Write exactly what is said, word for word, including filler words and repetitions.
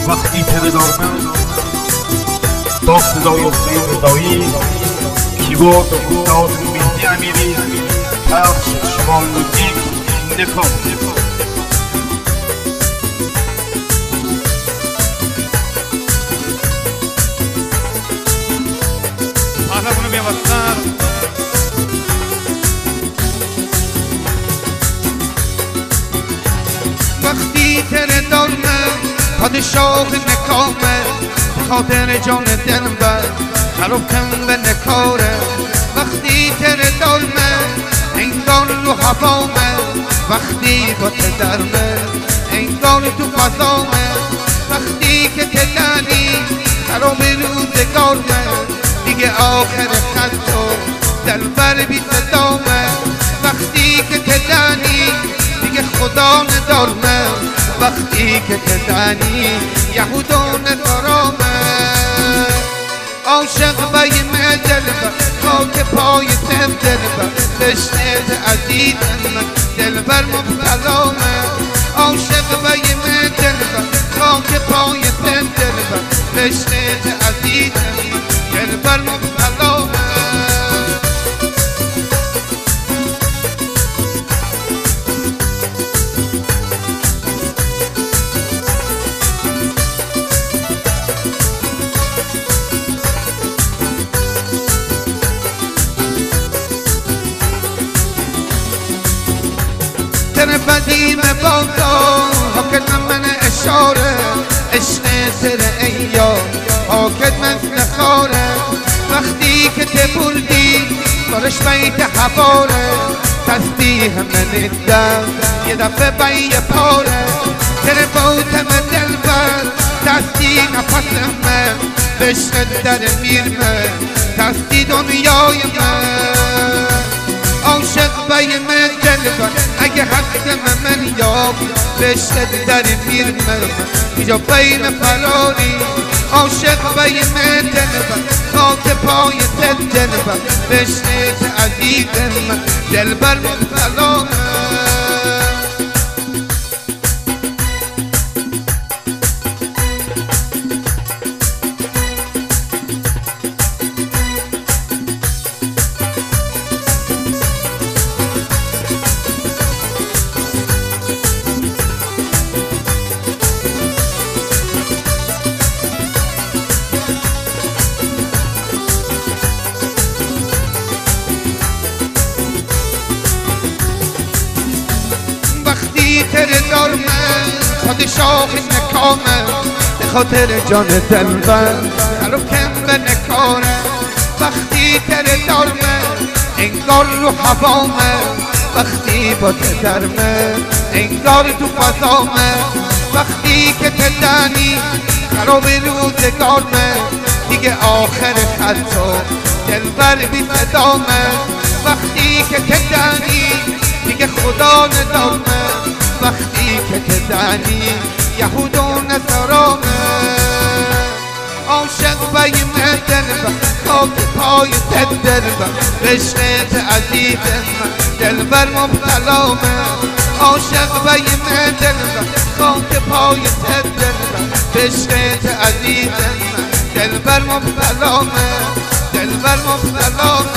وقتی تره دارمه با صدای حسین دایی کیبورد و استاد مهدی امیری پخش شمال موزیک نکام پهلوانو بیوستر وقتی تره دارمه پادشاه نکامه خاطر جان دلم بر خراب کن به نکاره وقتی تره دارمه انگار رو هوامه وقتی با تدرمه انگار تو فضامه وقتی که تدنی خراب روزگارمه دیگه آخر خط و دلبر بی صدامه وقتی که تدنی دیگه خدا ندارمه وقتی که تدنی یهودان نظرامه عاشق بیم دلبر خاک پای تم دلبر بشنید عزیزم دلبر مبتلامه عاشق بیم دلبر خاک پای تم دلبر بشنید عزیزم دلبر مبتلامه تر بدیم بادا حاکد من اشاره عشق سر ایار حاکد مثل خاره وقتی که تبردی دارش بیت حواره تسبیح من دم یه دفعه بی پاره تر بوتم دل بر دستی نفس من بشت در میر من دستی دنیای من عاشق بی من دلبر اگه هستم من یاب بشت در میر من اینجا بین فراری عاشق بی من دلبر خاک پای تد دلبر بشت عزیزم دلبر مبتلامه تره دارمه پادشاه نکامه به خاطر جان دلبر خراب کن به نکاره وقتی تره دارمه انگار رو هوامه وقتی با تدرمه انگار تو فضامه وقتی که تدنی خراب روزگارمه دیگه آخر خط و دلبر بی صدامه وقتی که تدنی دیگه خدا ندارمه وقتی که تدنی یهودان نصرامه عاشق بیم دلبر خاک پای تد دلبر بشنت عزیزم دلبر مبتلامه عاشق بیم دلبر خاک پای تد دلبر بشنت عزیزم دلبر مبتلامه دلبر مبتلامه